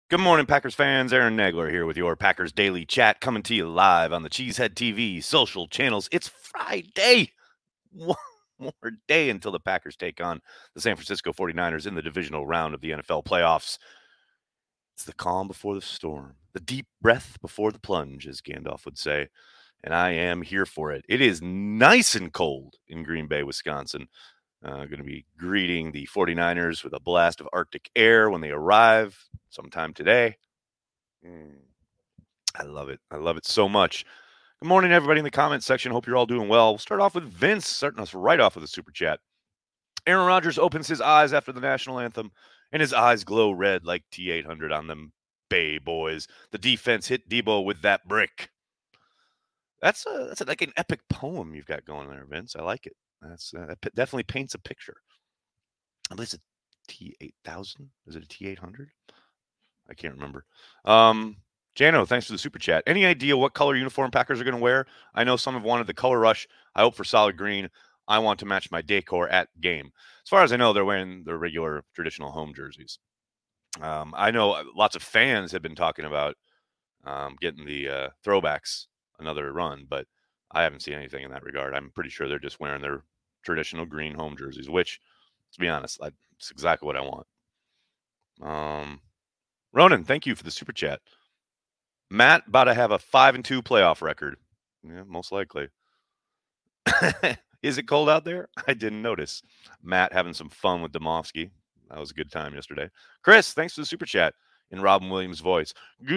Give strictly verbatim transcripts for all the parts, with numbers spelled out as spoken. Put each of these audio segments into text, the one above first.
Good morning, Packers fans. Aaron Nagler here with your Packers Daily Chat, coming to you live on the Cheesehead T V social channels. It's Friday. One more day until the Packers take on the San Francisco forty-niners in the divisional round of the N F L playoffs. It's the calm before the storm, the deep breath before the plunge, as Gandalf would say. And I am here for it. It is nice and cold in Green Bay, Wisconsin. Uh, going to be greeting the forty-niners with a blast of Arctic air when they arrive sometime today. Mm, I love it. I love it so much. Good morning, everybody in the comments section. Hope you're all doing well. We'll start off with Vince, starting us right off with a super chat. Aaron Rodgers opens his eyes after the national anthem, and his eyes glow red like T eight hundred on them Bay boys. The defense hit Debo with that brick. That's a, that's a, like an epic poem you've got going there, Vince. I like it. That's uh, that definitely paints a picture. I believe it's a T eight thousand. Is it a T eight hundred? I can't remember. Um, Jano, thanks for the super chat. Any idea what color uniform Packers are going to wear? I know some have wanted the color rush. I hope for solid green. I want to match my decor at game. As far as I know, they're wearing their regular traditional home jerseys. Um, I know lots of fans have been talking about um, getting the uh, throwbacks another run, but I haven't seen anything in that regard. I'm pretty sure they're just wearing their traditional green home jerseys, which, to be honest, that's exactly what I want. Um, Ronan, thank you for the super chat. Matt about to have a five and two playoff record. Yeah, most likely. Is it cold out there? I didn't notice. Matt having some fun with Domofsky. That was a good time yesterday. Chris, thanks for the super chat in Robin Williams' voice.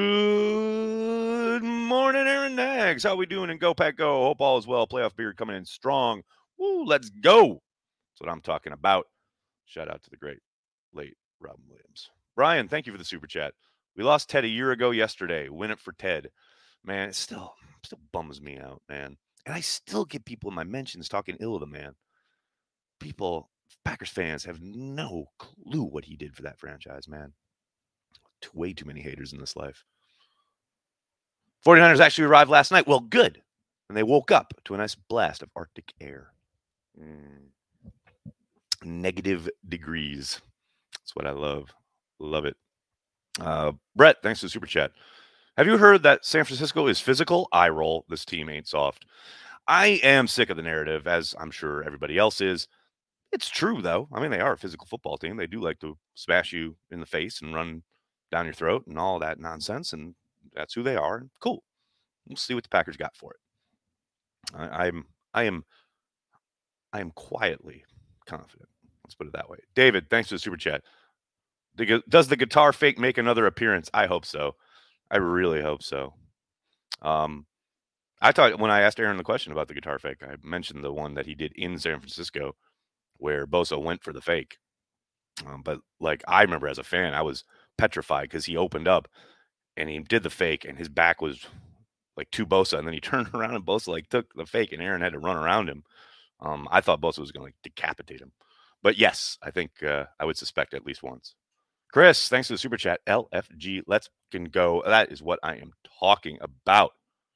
Good morning, Aaron Nags. How we doing in Go Pack Go? Hope all is well. Playoff beard coming in strong. Woo, let's go. That's what I'm talking about. Shout out to the great late Robin Williams. Brian, thank you for the super chat. We lost Ted a year ago yesterday. Win it for Ted. Man, it still still bums me out, man. And I still get people in my mentions talking ill of the man. People, Packers fans, have no clue what he did for that franchise, man. Too, way too many haters in this life. forty-niners actually arrived last night. Well, good. And they woke up to a nice blast of Arctic air. Mm. Negative degrees. That's what I love. Love it. Uh, Brett, thanks for the super chat. Have you heard that San Francisco is physical? I roll. This team ain't soft. I am sick of the narrative, as I'm sure everybody else is. It's true, though. I mean, they are a physical football team. They do like to smash you in the face and run down your throat and all that nonsense, and that's who they are. Cool. We'll see what the Packers got for it. I, I'm, I am, I am quietly confident. Let's put it that way. David, thanks for the super chat. Does the guitar fake make another appearance? I hope so. I really hope so. Um, I thought when I asked Aaron the question about the guitar fake, I mentioned the one that he did in San Francisco where Bosa went for the fake. Um, but like I remember as a fan, I was petrified because he opened up and he did the fake and his back was like to Bosa. And then he turned around and Bosa like took the fake and Aaron had to run around him. Um, I thought Bosa was going to like decapitate him. But yes, I think uh, I would suspect at least once. Chris, thanks for the super chat. L F G, let's can go. That is what I am talking about.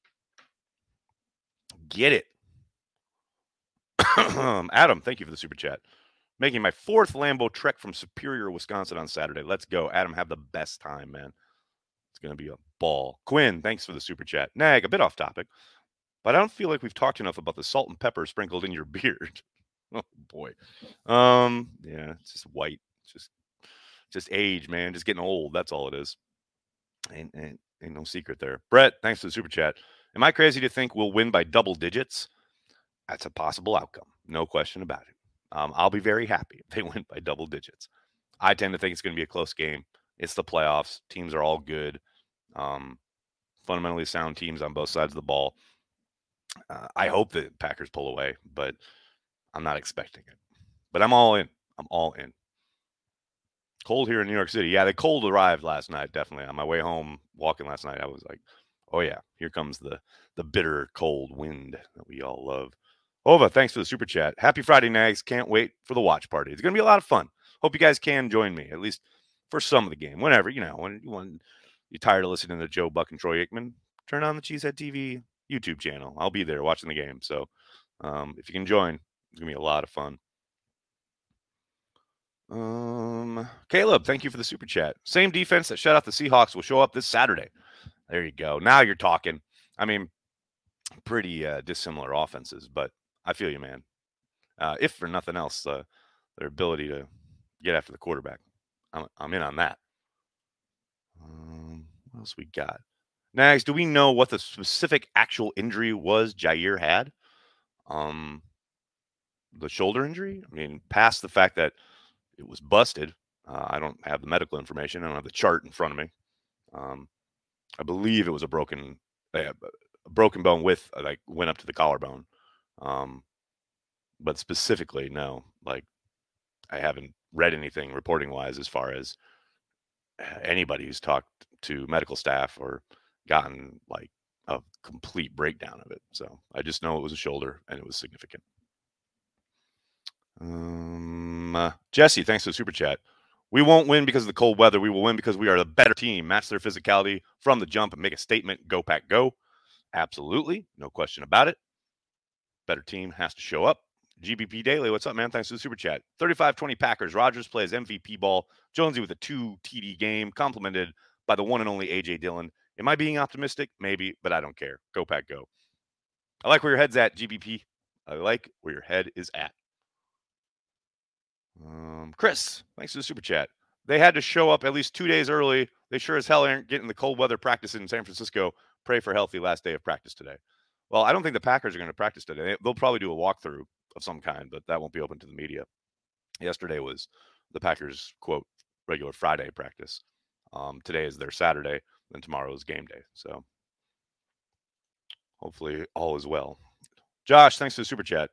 Get it. Adam, thank you for the super chat. Making my fourth Lambo trek from Superior, Wisconsin on Saturday. Let's go. Adam, have the best time, man. It's going to be a ball. Quinn, thanks for the super chat. Nag, a bit off topic, but I don't feel like we've talked enough about the salt and pepper sprinkled in your beard. Oh, boy. Um, yeah, it's just white. It's just just age, man. Just getting old. That's all it is. Ain't, ain't, ain't no secret there. Brett, thanks for the super chat. Am I crazy to think we'll win by double digits? That's a possible outcome. No question about it. Um, I'll be very happy if they win by double digits. I tend to think it's going to be a close game. It's the playoffs. Teams are all good. Um, fundamentally sound teams on both sides of the ball. Uh, I hope the Packers pull away, but I'm not expecting it. But I'm all in. I'm all in. Cold here in New York City. Yeah, the cold arrived last night, definitely. On my way home, walking last night, I was like, oh, yeah, here comes the, the bitter cold wind that we all love. Ova, thanks for the super chat. Happy Friday, Nags. Can't wait for the watch party. It's going to be a lot of fun. Hope you guys can join me, at least for some of the game. Whenever, you know, when, when you're tired of listening to Joe Buck and Troy Aikman, turn on the Cheesehead T V YouTube channel. I'll be there watching the game. So um, if you can join, it's going to be a lot of fun. Um, Caleb, thank you for the super chat. Same defense that shut out the Seahawks will show up this Saturday. There you go. Now you're talking. I mean, pretty uh, dissimilar offenses, but I feel you, man. Uh, if for nothing else, uh, their ability to get after the quarterback. I'm, I'm in on that. Um, what else we got? Next, do we know what the specific actual injury was Jaire had? Um, the shoulder injury? I mean, past the fact that it was busted, uh, I don't have the medical information. I don't have the chart in front of me. Um, I believe it was a broken, uh, a broken bone with uh, like went up to the collarbone. Um, but specifically, no. Like I haven't read anything reporting wise as far as anybody who's talked to medical staff or gotten like a complete breakdown of it. So I just know it was a shoulder and it was significant. Um, uh, Jesse, thanks for the super chat. We won't win because of the cold weather. We will win because we are the better team. Match their physicality from the jump and make a statement. Go Pack, go! Absolutely, no question about it. Better team has to show up. G B P Daily, what's up, man? Thanks for the super chat. thirty-five twenty Packers. Rodgers plays M V P ball. Jonesy with a two T D game, complemented by the one and only A J Dillon. Am I being optimistic? Maybe, but I don't care. Go Pack, go! I like where your head's at, G B P. I like where your head is at. Um, Chris, thanks for the super chat. They had to show up at least two days early. They sure as hell aren't getting the cold weather practice in San Francisco. Pray for healthy last day of practice today. Well, I don't think the Packers are going to practice today. They'll probably do a walkthrough of some kind, but that won't be open to the media. Yesterday was the Packers, quote, regular Friday practice. Um, today is their Saturday, and tomorrow is game day. So hopefully all is well. Josh, thanks for the super chat.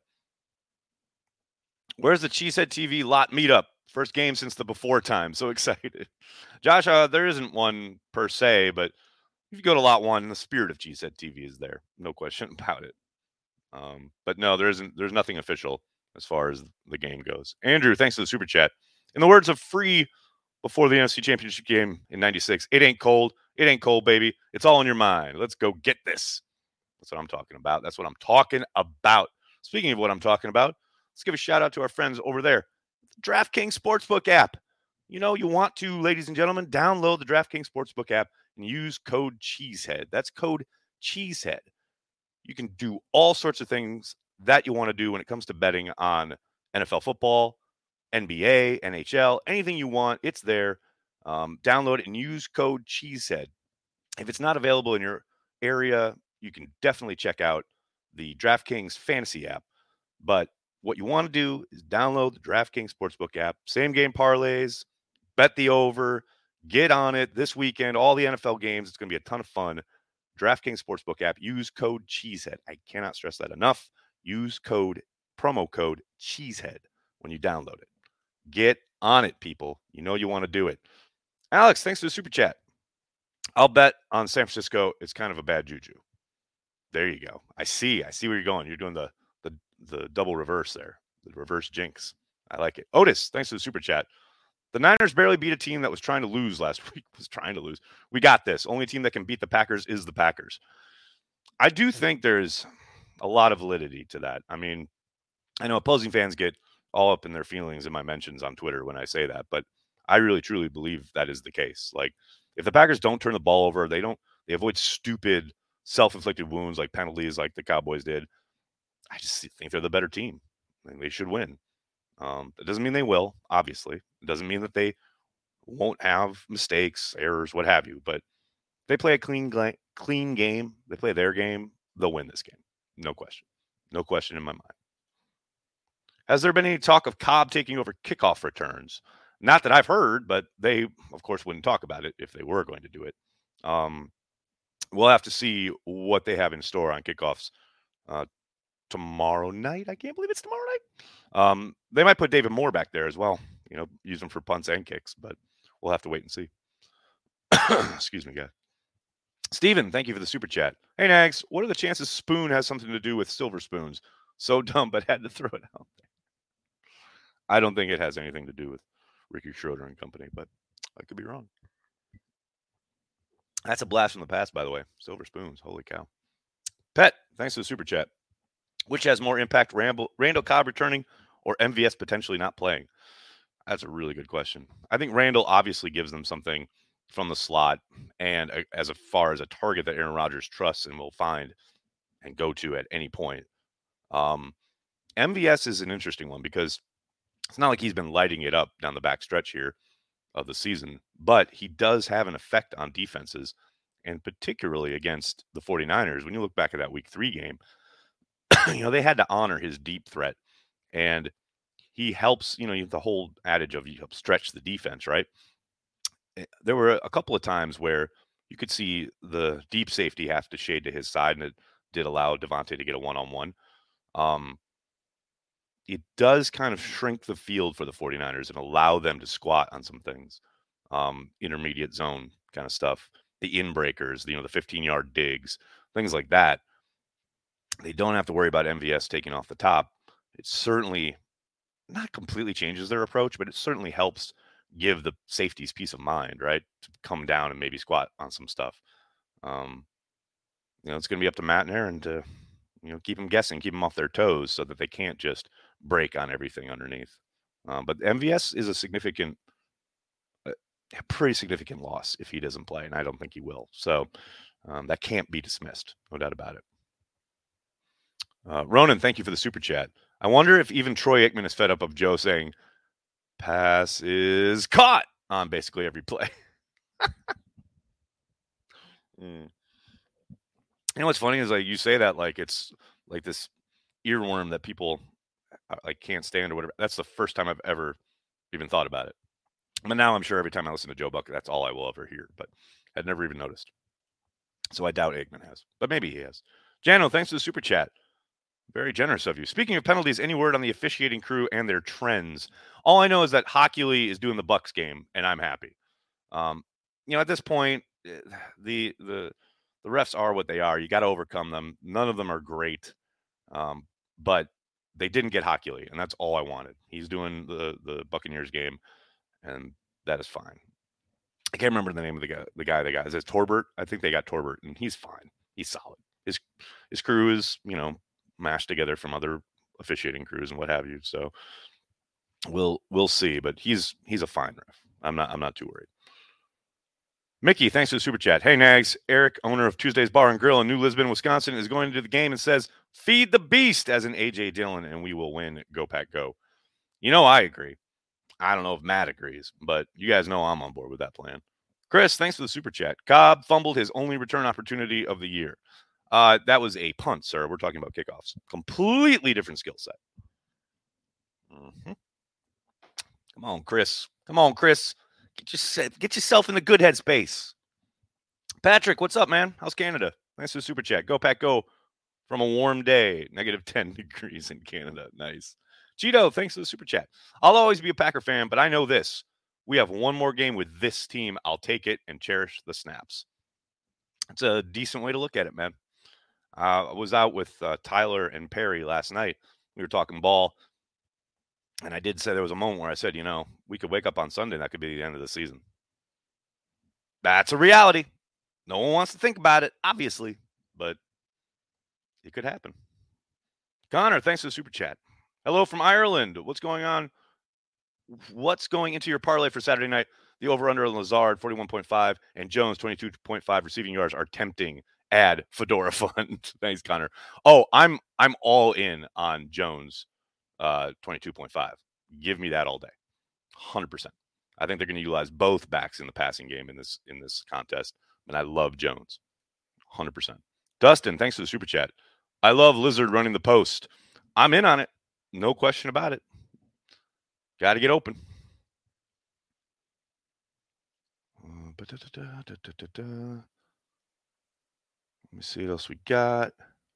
Where's the Cheesehead T V lot meetup? First game since the before time. So excited. Josh, uh, there isn't one per se, but if you go to lot one, the spirit of Cheesehead T V is there. No question about it. Um, but no, there isn't. There's nothing official as far as the game goes. Andrew, thanks for the super chat. In the words of Free before the N F C Championship game in ninety-six, it ain't cold. It ain't cold, baby. It's all in your mind. Let's go get this. That's what I'm talking about. That's what I'm talking about. Speaking of what I'm talking about, let's give a shout out to our friends over there. DraftKings Sportsbook app. You know, you want to, ladies and gentlemen, download the DraftKings Sportsbook app and use code Cheesehead. That's code Cheesehead. You can do all sorts of things that you want to do when it comes to betting on N F L football, N B A, N H L, anything you want. It's there. Um, download it and use code Cheesehead. If it's not available in your area, you can definitely check out the DraftKings Fantasy app. But what you want to do is download the DraftKings Sportsbook app. Same game parlays, bet the over, get on it this weekend. All the N F L games. It's going to be a ton of fun. DraftKings Sportsbook app. Use code Cheesehead. I cannot stress that enough. Use code, promo code Cheesehead when you download it. Get on it, people. You know you want to do it. Alex, thanks for the super chat. I'll bet on San Francisco. It's kind of a bad juju. There you go. I see. I see where you're going. You're doing the the the double reverse there, the reverse jinx. I like it. Otis, thanks for the super chat. The Niners barely beat a team that was trying to lose last week. Was trying to lose. We got this. Only team that can beat the Packers is the Packers. I do think there's a lot of validity to that. I mean, I know opposing fans get all up in their feelings in my mentions on Twitter when I say that, but I really truly believe that is the case. Like, if the Packers don't turn the ball over, they don't, they avoid stupid self-inflicted wounds like penalties like the Cowboys did. I just think they're the better team. I think they should win. Um, that doesn't mean they will, obviously. It doesn't mean that they won't have mistakes, errors, what have you. But they play a clean, clean game. They play their game. They'll win this game. No question. No question in my mind. Has there been any talk of Cobb taking over kickoff returns? Not that I've heard, but they, of course, wouldn't talk about it if they were going to do it. Um, we'll have to see what they have in store on kickoffs uh, tomorrow night. I can't believe it's tomorrow night. Um, they might put David Moore back there as well, you know, use him for punts and kicks, but we'll have to wait and see. Excuse me, guys. Steven, thank you for the super chat. Hey, Nags, what are the chances Spoon has something to do with Silver Spoons? So dumb, but had to throw it out there. I don't think it has anything to do with Ricky Schroeder and company, but I could be wrong. That's a blast from the past, by the way. Silver Spoons, holy cow. Pet, thanks for the super chat. Which has more impact, Ramble, Randall Cobb returning or M V S potentially not playing? That's a really good question. I think Randall obviously gives them something from the slot, and a, as a far as a target that Aaron Rodgers trusts and will find and go to at any point. Um, M V S is an interesting one because it's not like he's been lighting it up down the back stretch here of the season, but he does have an effect on defenses, and particularly against the 49ers. When you look back at that week three game, you know, they had to honor his deep threat, and he helps, you know, the whole adage of you help stretch the defense, right? Eh, There were a couple of times where you could see the deep safety have to shade to his side, and it did allow Devontae to get a one on one. Um, it does kind of shrink the field for the 49ers and allow them to squat on some things, um, intermediate zone kind of stuff, the in breakers, you know, the fifteen yard digs, things like that. They don't have to worry about M V S taking off the top. It certainly not completely changes their approach, but it certainly helps give the safeties peace of mind, right? To come down and maybe squat on some stuff. Um, you know, it's going to be up to Matt and Aaron to, you know, keep them guessing, keep them off their toes so that they can't just break on everything underneath. Um, but M V S is a significant, a pretty significant loss if he doesn't play, and I don't think he will. So um, that can't be dismissed, no doubt about it. Uh, Ronan, thank you for the super chat. I wonder if even Troy Aikman is fed up of Joe saying, pass is caught on basically every play. mm. You know what's funny is like you say that like it's like this earworm that people uh, like can't stand or whatever. That's the first time I've ever even thought about it. But now I'm sure every time I listen to Joe Buck, that's all I will ever hear. But I'd never even noticed. So I doubt Aikman has, but maybe he has. Jano, thanks for the super chat. Very generous of you. Speaking of penalties, any word on the officiating crew and their trends? All I know is that Hockley is doing the Bucks game, and I'm happy. Um, you know, at this point, eh, the the the refs are what they are. You got to overcome them. None of them are great, um, but they didn't get Hockley, and that's all I wanted. He's doing the the Buccaneers game, and that is fine. I can't remember the name of the guy. The guy they got is it Torbert? I think they got Torbert, and he's fine. He's solid. His his crew is you know mashed together from other officiating crews and what have you. So we'll we'll see. But he's he's a fine ref. I'm not I'm not too worried. Mickey, thanks for the super chat. Hey, Nags. Eric, owner of Tuesday's Bar and Grill in New Lisbon, Wisconsin, is going into the game and says, feed the beast as an A J Dillon, and we will win. Go, Pack, go. You know, I agree. I don't know if Matt agrees, but you guys know I'm on board with that plan. Chris, thanks for the super chat. Cobb fumbled his only return opportunity of the year. Uh, that was a punt, sir. We're talking about kickoffs. Completely different skill set. Mm-hmm. Come on, Chris. Come on, Chris. Get, your, get yourself in the good headspace. Patrick, what's up, man? How's Canada? Thanks for the super chat. Go, Pack, go. From a warm day, negative ten degrees in Canada. Nice. Cheeto, thanks for the super chat. I'll always be a Packer fan, but I know this. We have one more game with this team. I'll take it and cherish the snaps. It's a decent way to look at it, man. Uh, I was out with uh, Tyler and Perry last night. We were talking ball. And I did say there was a moment where I said, you know, we could wake up on Sunday. And that could be the end of the season. That's a reality. No one wants to think about it, obviously, but it could happen. Connor, thanks for the super chat. Hello from Ireland. What's going on? What's going into your parlay for Saturday night? The over-under on Lazard, forty-one point five, and Jones, twenty-two point five receiving yards are tempting. Add Fedora Fund. Thanks, Connor. Oh, I'm I'm all in on Jones, uh, twenty-two point five. Give me that all day, one hundred percent. I think they're going to utilize both backs in the passing game in this in this contest, and I love Jones, one hundred percent. Dustin, thanks for the super chat. I love Lizard running the post. I'm in on it. No question about it. Got to get open. Let me see what else we got.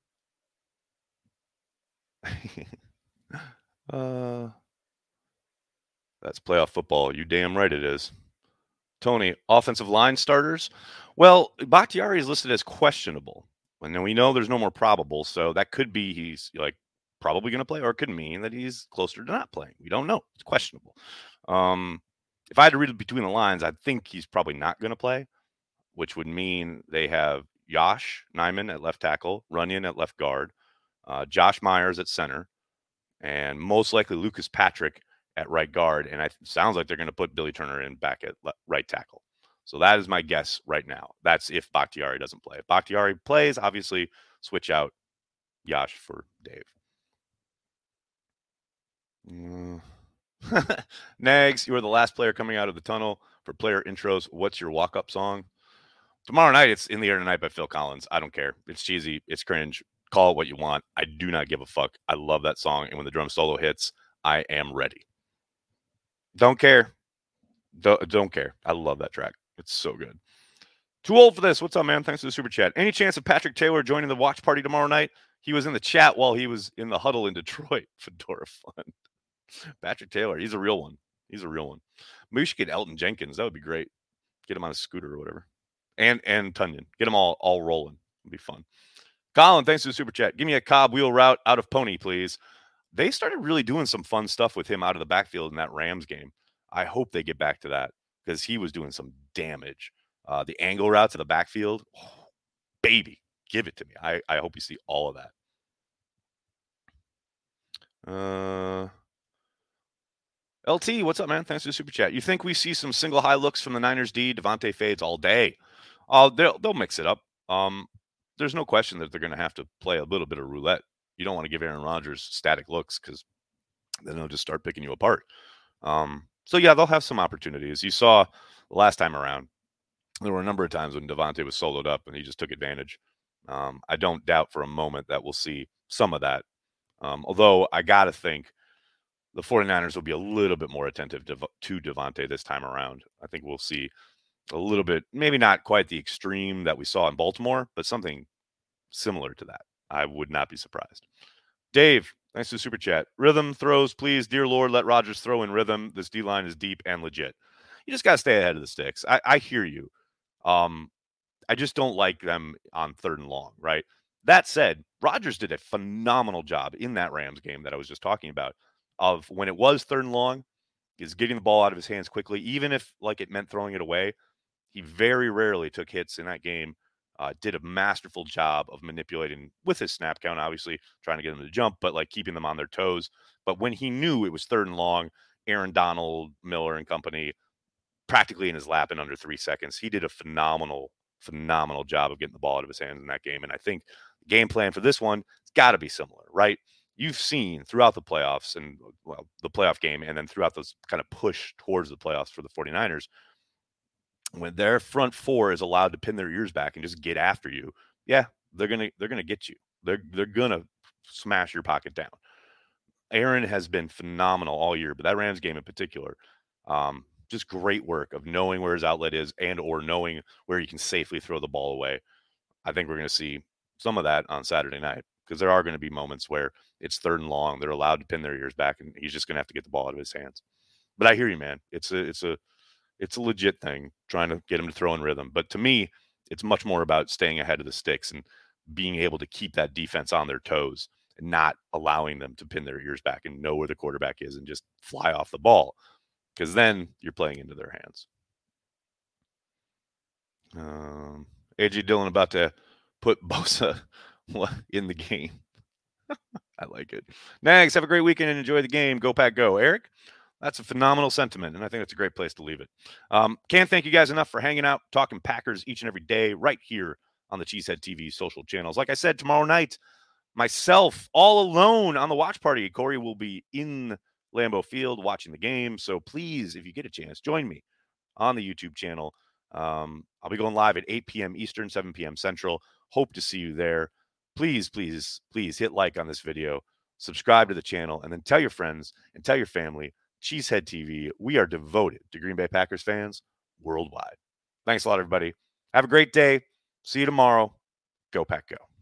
uh, that's playoff football. You damn right it is. Tony, offensive line starters. Well, Bakhtiari is listed as questionable. And then we know there's no more probable, so that could be he's like probably going to play, or it could mean that he's closer to not playing. We don't know. It's questionable. Um, if I had to read between the lines, I think he's probably not going to play, which would mean they have Josh Nijman at left tackle, Runyon at left guard, uh, Josh Myers at center, and most likely Lucas Patrick at right guard, and it sounds like they're going to put Billy Turner in back at right tackle. So that is my guess right now. That's if Bakhtiari doesn't play. If Bakhtiari plays, obviously switch out Yash for Dave. Mm. Nags, you are the last player coming out of the tunnel for player intros. What's your walk-up song? Tomorrow night, it's In the Air Tonight by Phil Collins. I don't care. It's cheesy. It's cringe. Call it what you want. I do not give a fuck. I love that song. And when the drum solo hits, I am ready. Don't care. Don't, don't care. I love that track. It's so good. Too old for this. What's up, man? Thanks for the super chat. Any chance of Patrick Taylor joining the watch party tomorrow night? He was in the chat while he was in the huddle in Detroit. Fedora fun. Patrick Taylor. He's a real one. He's a real one. Maybe we should get Elton Jenkins. That would be great. Get him on a scooter or whatever. And and Tunyon. Get them all all rolling. It'd be fun. Colin, thanks for the super chat. Give me a Cobb wheel route out of Pony, please. They started really doing some fun stuff with him out of the backfield in that Rams game. I hope they get back to that because he was doing some damage. Uh, the angle route to the backfield, oh, baby, give it to me. I, I hope you see all of that. Uh, L T, what's up, man? Thanks for the super chat. You think we see some single high looks from the Niners D? Devontae fades all day. Uh, they'll, they'll mix it up. Um, there's no question that they're going to have to play a little bit of roulette. You don't want to give Aaron Rodgers static looks because then they'll just start picking you apart. Um, so, yeah, they'll have some opportunities. You saw the last time around, there were a number of times when Devontae was soloed up and he just took advantage. Um, I don't doubt for a moment that we'll see some of that. Um, although I got to think the 49ers will be a little bit more attentive to, to Devontae this time around. I think we'll see a little bit, maybe not quite the extreme that we saw in Baltimore, but something similar to that. I would not be surprised. Dave, thanks for the super chat. Rhythm throws, please. Dear Lord, let Rodgers throw in rhythm. This D-line is deep and legit. You just got to stay ahead of the sticks. I, I hear you. Um, I just don't like them on third and long, right? That said, Rodgers did a phenomenal job in that Rams game that I was just talking about of when it was third and long, is getting the ball out of his hands quickly, even if like it meant throwing it away. He very rarely took hits in that game. Uh, did a masterful job of manipulating with his snap count, obviously trying to get them to jump, but like keeping them on their toes. But when he knew it was third and long, Aaron Donald, Miller and company practically in his lap in under three seconds, he did a phenomenal, phenomenal job of getting the ball out of his hands in that game. And I think the game plan for this one has got to be similar, right? You've seen throughout the playoffs and well, the playoff game, and then throughout those kind of push towards the playoffs for the 49ers, when their front four is allowed to pin their ears back and just get after you, yeah, they're gonna they're gonna get you. They're they're gonna smash your pocket down. Aaron has been phenomenal all year, but that Rams game in particular, um, just great work of knowing where his outlet is and or knowing where he can safely throw the ball away. I think we're going to see some of that on Saturday night because there are going to be moments where it's third and long. They're allowed to pin their ears back, and he's just going to have to get the ball out of his hands. But I hear you, man. It's a it's a it's a legit thing trying to get him to throw in rhythm. But to me, it's much more about staying ahead of the sticks and being able to keep that defense on their toes and not allowing them to pin their ears back and know where the quarterback is and just fly off the ball, because then you're playing into their hands. Um, A J Dillon about to put Bosa in the game. I like it. Nags, have a great weekend and enjoy the game. Go Pack Go. Eric, that's a phenomenal sentiment, and I think that's a great place to leave it. Um, can't thank you guys enough for hanging out, talking Packers each and every day right here on the Cheesehead T V social channels. Like I said, tomorrow night, myself all alone on the watch party. Corey will be in Lambeau Field watching the game. So please, if you get a chance, join me on the YouTube channel. Um, I'll be going live at eight p.m. Eastern, seven p.m. Central. Hope to see you there. Please, please, please hit like on this video, subscribe to the channel, and then tell your friends and tell your family. Cheesehead T V, we are devoted to Green Bay Packers fans worldwide. Thanks a lot, everybody. Have a great day. See you tomorrow. Go Pack Go.